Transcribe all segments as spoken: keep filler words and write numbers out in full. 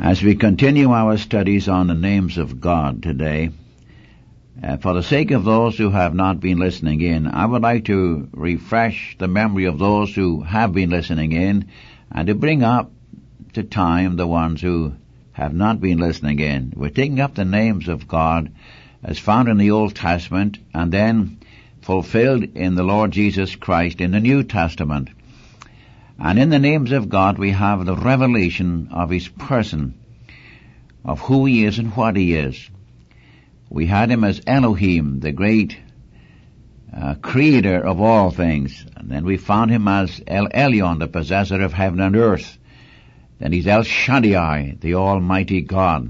As we continue our studies on the names of God today, uh, for the sake of those who have not been listening in, I would like to refresh the memory of those who have been listening in and to bring up to time the ones who have not been listening in. We're taking up the names of God as found in the Old Testament and then fulfilled in the Lord Jesus Christ in the New Testament. And in the names of God we have the revelation of His person, of who He is and what He is. We had Him as Elohim, the great uh, creator of all things. And then we found Him as El Elyon, the possessor of heaven and earth. Then He's El Shaddai, the Almighty God.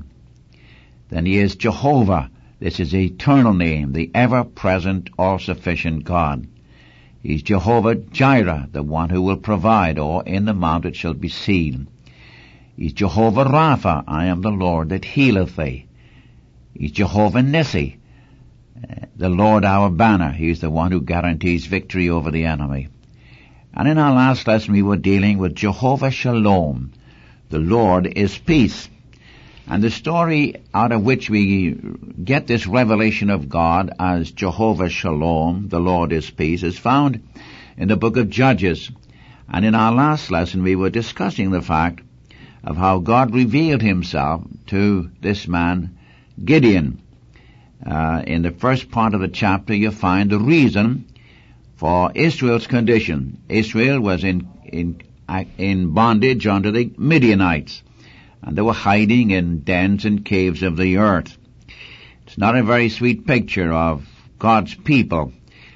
Then He is Jehovah. This is the eternal name, the ever-present, all-sufficient God. He's Jehovah Jireh, the one who will provide, or in the mount it shall be seen. He's Jehovah Rapha, I am the Lord that healeth thee. He's Jehovah Nissi, uh, the Lord our banner. He's the one who guarantees victory over the enemy. And in our last lesson we were dealing with Jehovah Shalom. The Lord is peace. And the story out of which we get this revelation of God as Jehovah Shalom, the Lord is peace, is found in the book of Judges. And in our last lesson we were discussing the fact of how God revealed Himself to this man, Gideon. Uh, in the first part of the chapter you find the reason for Israel's condition. Israel was in, in, in bondage under the Midianites. And they were hiding in dens and caves of the earth. It's not a very sweet picture of God's people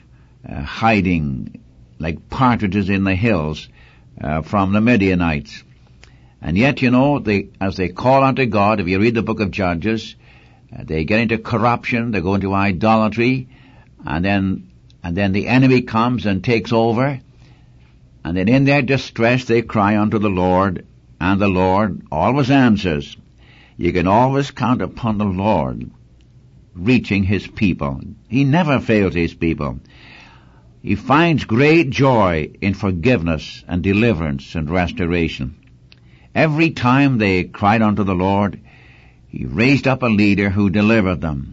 uh, hiding like partridges in the hills uh, from the Midianites. And yet, you know, they, as they call unto God, if you read the book of Judges, uh, they get into corruption, they go into idolatry, and then, and then the enemy comes and takes over, and then in their distress they cry unto the Lord, and the Lord always answers. You can always count upon the Lord reaching His people. He never fails His people. He finds great joy in forgiveness and deliverance and restoration. Every time they cried unto the Lord, He raised up a leader who delivered them.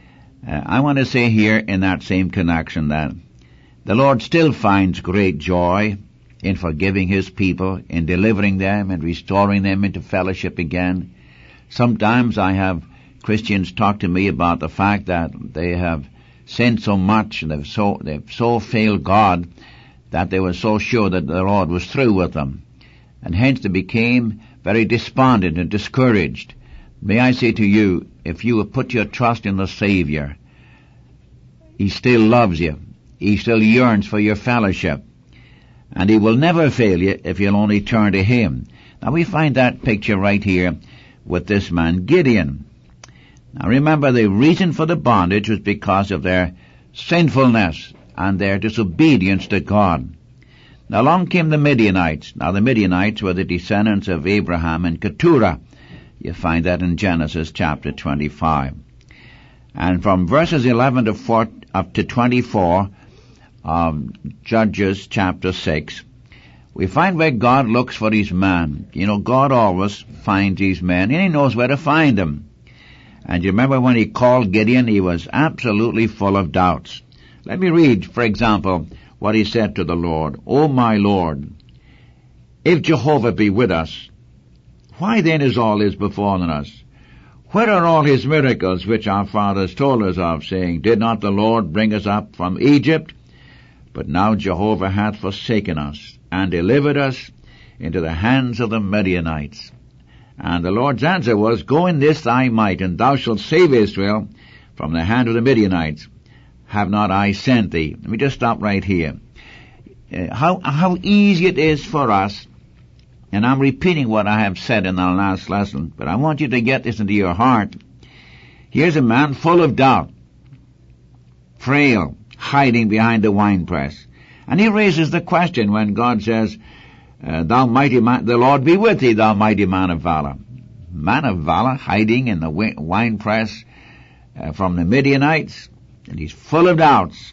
Uh, I want to say here in that same connection that the Lord still finds great joy in forgiving His people, in delivering them and restoring them into fellowship again. Sometimes I have Christians talk to me about the fact that they have sinned so much and they've so, they've so failed God that they were so sure that the Lord was through with them. And hence they became very despondent and discouraged. May I say to you, if you have put your trust in the Savior, He still loves you. He still yearns for your fellowship. And He will never fail you if you'll only turn to Him. Now we find that picture right here with this man Gideon. Now remember, the reason for the bondage was because of their sinfulness and their disobedience to God. Now along came the Midianites. Now the Midianites were the descendants of Abraham and Keturah. You find that in Genesis chapter twenty-five. And from verses eleven to four, up to twenty-four, Um, Judges chapter six, we find where God looks for His man. You know, God always finds these men, and He knows where to find them. And you remember when He called Gideon, he was absolutely full of doubts. Let me read, for example, what he said to the Lord. O my Lord, if Jehovah be with us, why then is all this befallen us? Where are all His miracles which our fathers told us of, saying, Did not the Lord bring us up from Egypt? But now Jehovah hath forsaken us, and delivered us into the hands of the Midianites. And the Lord's answer was, Go in this thy might, and thou shalt save Israel from the hand of the Midianites. Have not I sent thee? Let me just stop right here. Uh, how, how easy it is for us, and I'm repeating what I have said in our last lesson, but I want you to get this into your heart. Here's a man full of doubt, frail, hiding behind the winepress. And he raises the question when God says, uh, Thou mighty man, the Lord be with thee, thou mighty man of valor. Man of valor hiding in the winepress uh, from the Midianites, and he's full of doubts.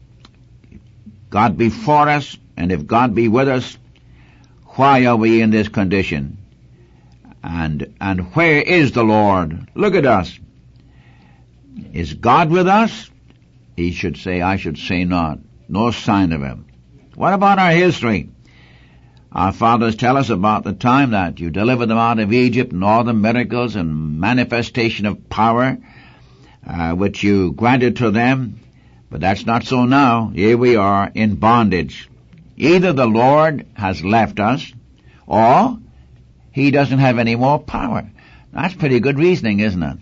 God be for us, and if God be with us, why are we in this condition? And, and where is the Lord? Look at us. Is God with us? He should say, I should say not. No sign of him. What about our history? Our fathers tell us about the time that you delivered them out of Egypt and all the miracles and manifestation of power, uh, which you granted to them. But that's not so now. Here we are in bondage. Either the Lord has left us, or he doesn't have any more power. That's pretty good reasoning, isn't it?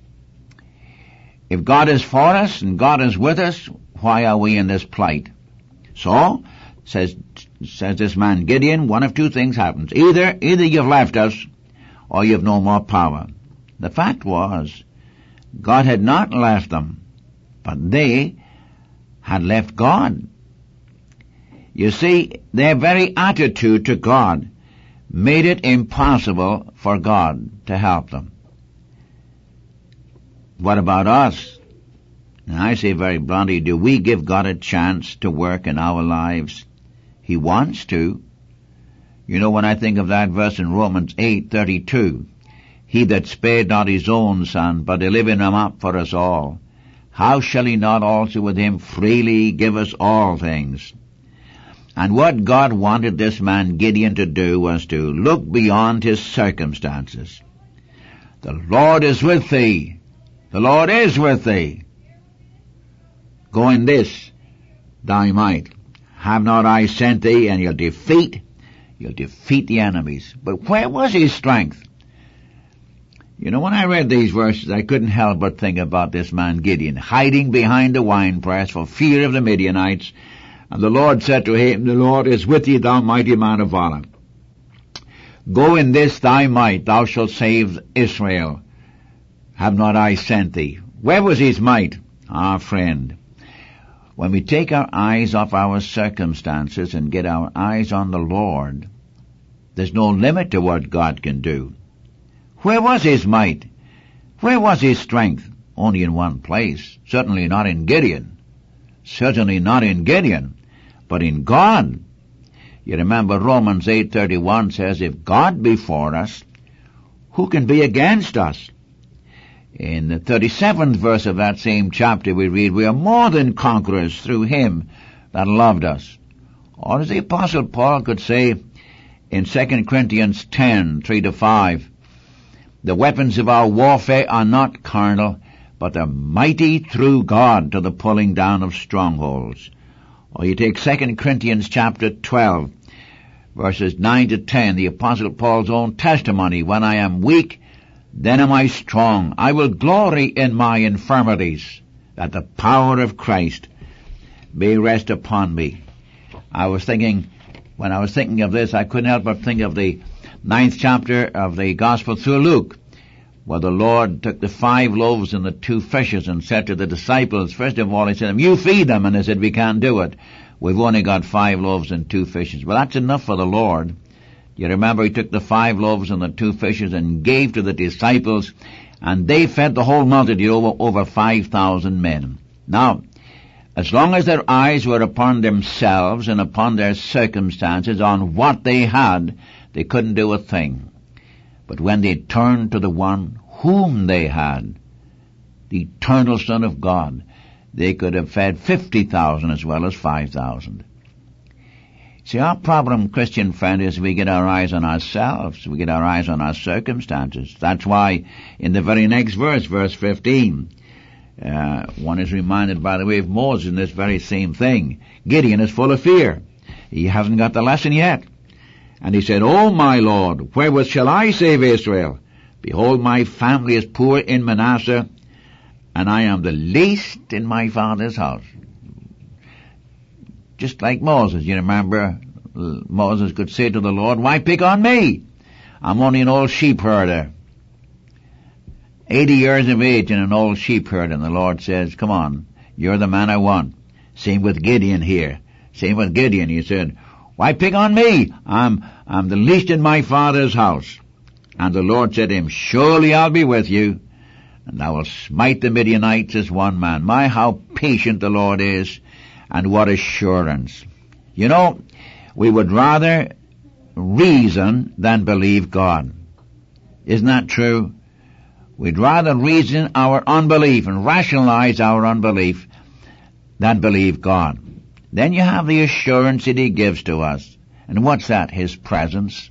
If God is for us and God is with us, why are we in this plight? So, says says this man Gideon, one of two things happens. Either, either you've left us, or you've no more power. The fact was, God had not left them, but they had left God. You see, their very attitude to God made it impossible for God to help them. What about us? And I say very bluntly, do we give God a chance to work in our lives? He wants to. You know, when I think of that verse in Romans eight thirty-two, he that spared not his own son, but delivered him up for us all, how shall he not also with him freely give us all things? And what God wanted this man Gideon to do was to look beyond his circumstances. The Lord is with thee. The Lord is with thee. Go in this, thy might. Have not I sent thee? And you'll defeat, you'll defeat the enemies. But where was his strength? You know, when I read these verses, I couldn't help but think about this man Gideon, hiding behind the winepress for fear of the Midianites. And the Lord said to him, the Lord is with thee, thou mighty man of valor. Go in this thy might, thou shalt save Israel. Have not I sent thee? Where was his might? Ah, friend, when we take our eyes off our circumstances and get our eyes on the Lord, there's no limit to what God can do. Where was his might? Where was his strength? Only in one place. Certainly not in Gideon. Certainly not in Gideon, but in God. You remember Romans eight thirty-one says, if God be for us, who can be against us? In the thirty-seventh verse of that same chapter we read, we are more than conquerors through him that loved us. Or as the Apostle Paul could say in Second Corinthians ten, three to five, the weapons of our warfare are not carnal, but they're mighty through God to the pulling down of strongholds. Or you take Second Corinthians chapter twelve, verses nine to ten, the Apostle Paul's own testimony, when I am weak, then am I strong. I will glory in my infirmities, that the power of Christ may rest upon me. I was thinking, when I was thinking of this, I couldn't help but think of the ninth chapter of the Gospel through Luke, where the Lord took the five loaves and the two fishes and said to the disciples, first of all, he said, you feed them. And they said, we can't do it. We've only got five loaves and two fishes. Well, that's enough for the Lord. You remember he took the five loaves and the two fishes and gave to the disciples, and they fed the whole multitude, over, over five thousand men. Now, as long as their eyes were upon themselves and upon their circumstances, on what they had, they couldn't do a thing. But when they turned to the one whom they had, the eternal Son of God, they could have fed fifty thousand as well as five thousand. See, our problem, Christian friend, is we get our eyes on ourselves. We get our eyes on our circumstances. That's why in the very next verse, verse fifteen, uh, one is reminded, by the way, of Moses in this very same thing. Gideon is full of fear. He hasn't got the lesson yet. And he said, O my Lord, wherewith shall I save Israel? Behold, my family is poor in Manasseh, and I am the least in my father's house. Just like Moses. You remember, Moses could say to the Lord, why pick on me? I'm only an old sheep herder. Eighty years of age and an old sheep herder. And the Lord says, come on, you're the man I want. Same with Gideon here. Same with Gideon. He said, why pick on me? I'm, I'm the least in my father's house. And the Lord said to him, surely I'll be with you, and I will smite the Midianites as one man. My, how patient the Lord is, and what assurance. You know, we would rather reason than believe God. Isn't that true? We'd rather reason our unbelief and rationalize our unbelief than believe God. Then you have the assurance that He gives to us. And what's that? His presence.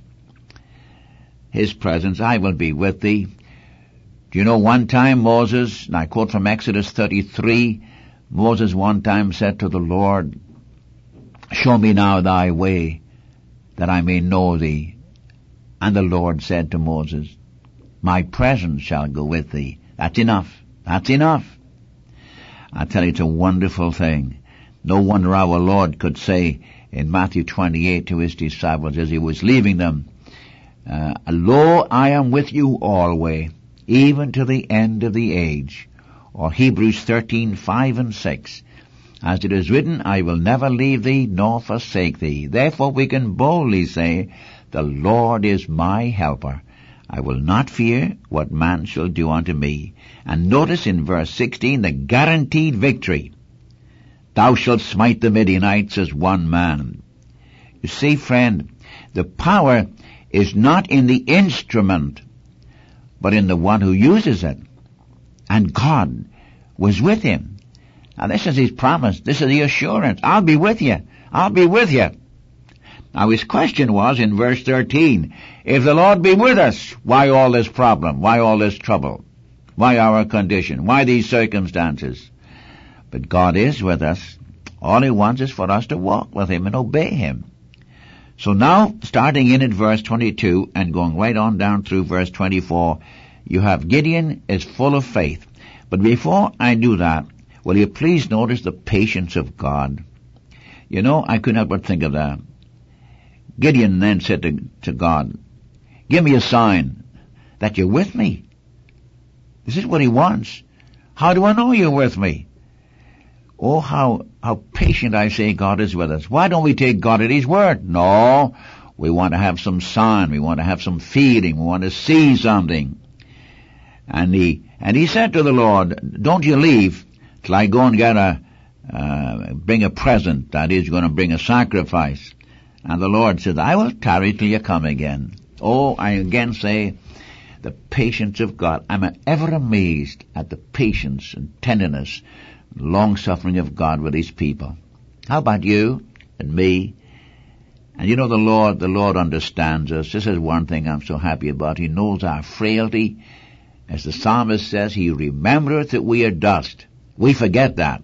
His presence. I will be with thee. Do you know one time Moses, and I quote from Exodus thirty-three, Moses one time said to the Lord, show me now thy way, that I may know thee. And the Lord said to Moses, my presence shall go with thee. That's enough. That's enough. I tell you, it's a wonderful thing. No wonder our Lord could say in Matthew twenty-eight to His disciples as He was leaving them, uh, lo, I am with you always, even to the end of the age. Or Hebrews thirteen, five and six. As it is written, I will never leave thee nor forsake thee. Therefore we can boldly say, the Lord is my helper. I will not fear what man shall do unto me. And notice in verse sixteen the guaranteed victory. Thou shalt smite the Midianites as one man. You see, friend, the power is not in the instrument, but in the one who uses it. And God was with him. Now this is His promise. This is the assurance. I'll be with you. I'll be with you. Now his question was in verse thirteen, if the Lord be with us, why all this problem? Why all this trouble? Why our condition? Why these circumstances? But God is with us. All He wants is for us to walk with Him and obey Him. So now, starting in at verse twenty-two and going right on down through verse twenty-four, you have Gideon is full of faith. But before I do that, will you please notice the patience of God? You know, I couldn't help but think of that. Gideon then said to, to God, give me a sign that you're with me. This is what he wants. How do I know you're with me? Oh, how, how patient I say God is with us. Why don't we take God at His word? No, we want to have some sign. We want to have some feeling. We want to see something. And he, and he said to the Lord, don't you leave till I go and get a, uh, bring a present. That is, going to bring a sacrifice. And the Lord said, I will tarry till you come again. Oh, I again say, the patience of God. I'm ever amazed at the patience and tenderness, long-suffering of God with His people. How about you and me? And you know the Lord, the Lord understands us. This is one thing I'm so happy about. He knows our frailty. As the psalmist says, He remembereth that we are dust. We forget that.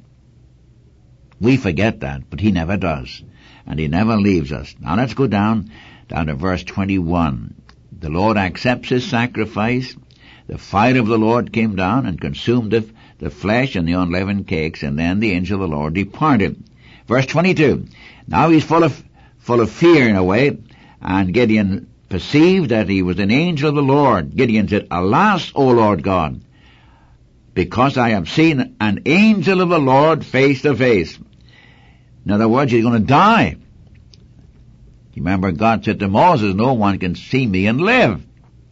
We forget that, but He never does. And He never leaves us. Now let's go down, down to verse twenty-one. The Lord accepts His sacrifice. The fire of the Lord came down and consumed the, the flesh and the unleavened cakes, and then the angel of the Lord departed. Verse twenty-two. Now he's full of, full of fear in a way, and Gideon perceived that he was an angel of the Lord. Gideon said, alas, O Lord God, because I have seen an angel of the Lord face to face. In other words, he's going to die. You remember God said to Moses, no one can see me and live.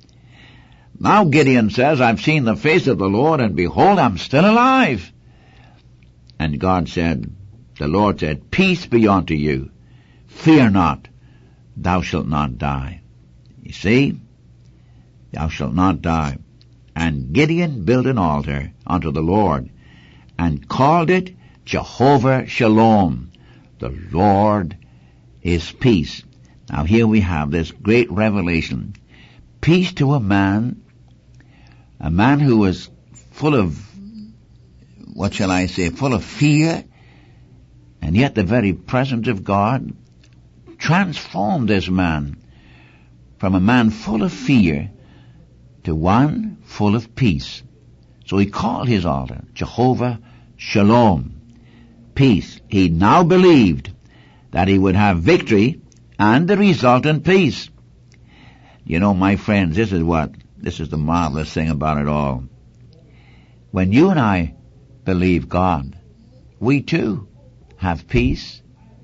Now Gideon says, I've seen the face of the Lord, and behold, I'm still alive. And God said, the Lord said, peace be unto you. Fear not, thou shalt not die. You see, thou shalt not die. And Gideon built an altar unto the Lord, and called it Jehovah Shalom. The Lord is peace. Now here we have this great revelation. Peace to a man, a man who was full of, what shall I say, full of fear, and yet the very presence of God transformed this man from a man full of fear to one full of peace. So he called his altar Jehovah Shalom, peace. He now believed that he would have victory and the resultant peace. You know, my friends, this is what, this is the marvelous thing about it all. When you and I believe God, we too have peace.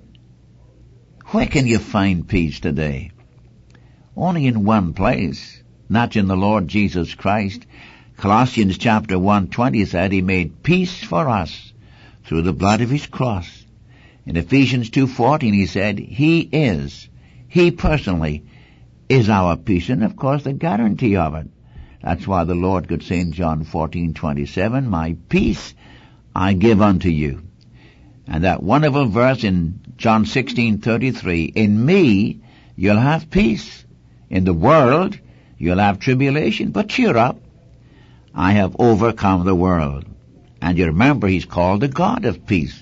Where can you find peace today? Only in one place, not in the Lord Jesus Christ. Colossians chapter one twenty said He made peace for us through the blood of His cross. In Ephesians two fourteen He said He is, He personally is our peace, and of course the guarantee of it. That's why the Lord could say in John fourteen twenty-seven, my peace I give unto you. And that wonderful verse in John sixteen thirty-three, in me you'll have peace. In the world you'll have tribulation, but cheer up. I have overcome the world. And you remember he's called the God of peace.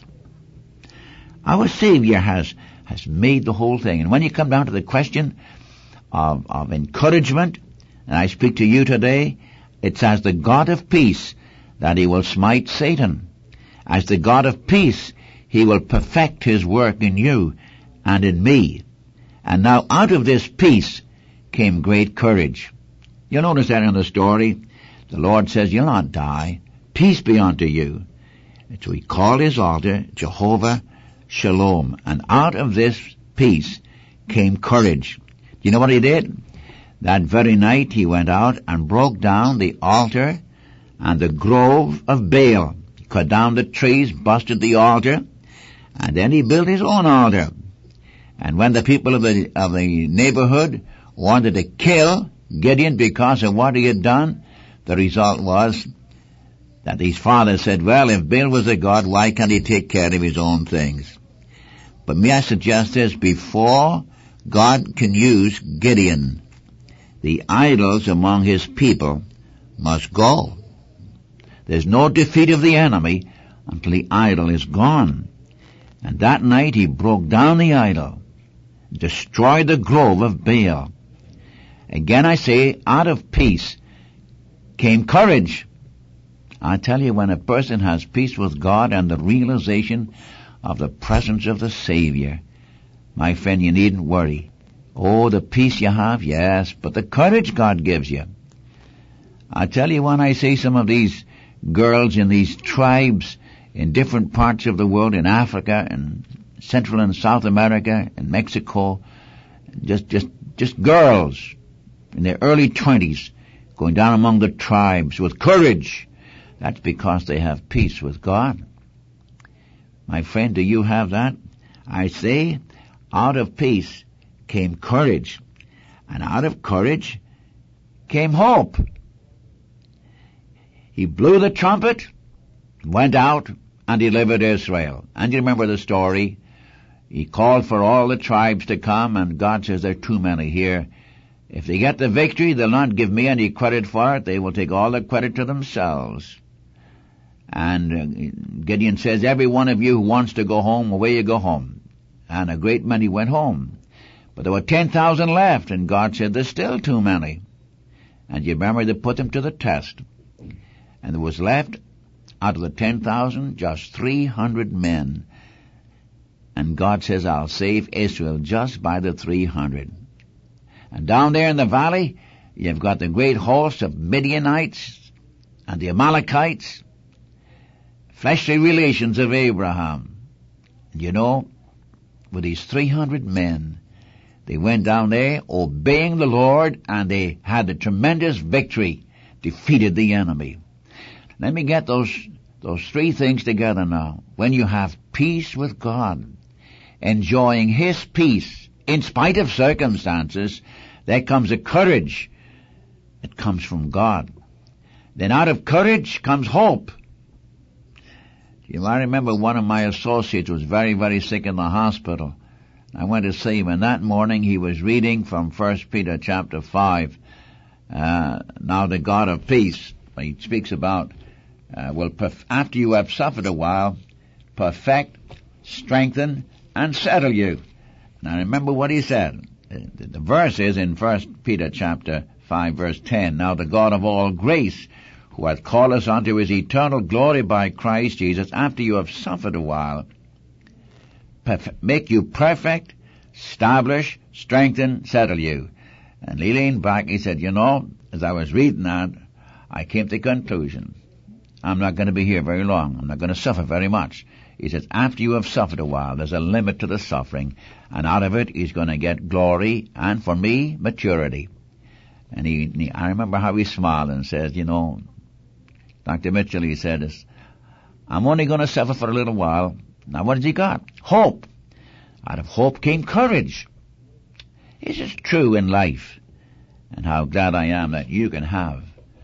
Our Savior has, has made the whole thing. And when you come down to the question of, of encouragement, and I speak to you today, it's as the God of peace that he will smite Satan. As the God of peace, he will perfect his work in you and in me. And now out of this peace came great courage. You'll notice that in the story. The Lord says, you'll not die. Peace be unto you. So he called his altar Jehovah Shalom. And out of this peace came courage. Do you know what he did? That very night he went out and broke down the altar and the grove of Baal. He cut down the trees, busted the altar, and then he built his own altar. And when the people of the, of the neighborhood wanted to kill Gideon because of what he had done, the result was that his father said, well, if Baal was a god, why can't he take care of his own things? But may I suggest this, before God can use Gideon, the idols among his people must go. There's no defeat of the enemy until the idol is gone. And that night he broke down the idol, destroyed the grove of Baal. Again I say, out of peace came courage. I tell you, when a person has peace with God and the realization of the presence of the Savior, my friend, you needn't worry. Oh, the peace you have, yes, but the courage God gives you. I tell you, when I see some of these girls in these tribes in different parts of the world, in Africa and Central and South America and Mexico, just, just, just girls in their early twenties going down among the tribes with courage, that's because they have peace with God. My friend, do you have that? I say, out of peace came courage, and out of courage came hope. He blew the trumpet, went out, and delivered Israel. And you remember the story. He called for all the tribes to come, and God says, there are too many here. If they get the victory, they'll not give me any credit for it. They will take all the credit to themselves. And uh, Gideon says, every one of you who wants to go home, away you go home. And a great many went home. But there were ten thousand left, and God said, there's still too many. And you remember they put them to the test. And there was left, out of the ten thousand, just three hundred men. And God says, I'll save Israel just by the three hundred. And down there in the valley, you've got the great host of Midianites and the Amalekites, fleshly relations of Abraham. And you know, with these three hundred men, they went down there obeying the Lord, and they had a tremendous victory, defeated the enemy. Let me get those, those three things together now. When you have peace with God, enjoying His peace in spite of circumstances, there comes a courage. It comes from God. Then out of courage comes hope. You know, I remember one of my associates was very, very sick in the hospital. I went to see him, and that morning he was reading from First Peter chapter five. Uh, now the God of peace, he speaks about, uh, will perf- after you have suffered a while, perfect, strengthen, and settle you. Now remember what he said. The, the verse is in First Peter chapter five verse ten. Now the God of all grace, who hath called us unto his eternal glory by Christ Jesus, after you have suffered a while, perf- make you perfect, establish, strengthen, settle you. And he leaned back, he said, you know, as I was reading that, I came to the conclusion, I'm not going to be here very long. I'm not going to suffer very much. He says, after you have suffered a while, there's a limit to the suffering, and out of it he's going to get glory, and for me, maturity. And he, he I remember how he smiled and says, you know, Doctor Mitchell, he said, I'm only going to suffer for a little while. Now what has he got? Hope. Out of hope came courage. This is true in life. And how glad I am that you can have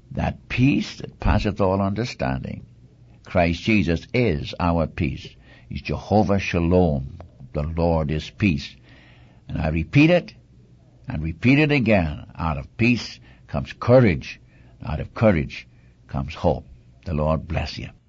that peace that passeth all understanding. Christ Jesus is our peace. He's Jehovah Shalom. The Lord is peace. And I repeat it and repeat it again. Out of peace comes courage. Out of courage comes hope. The Lord bless you.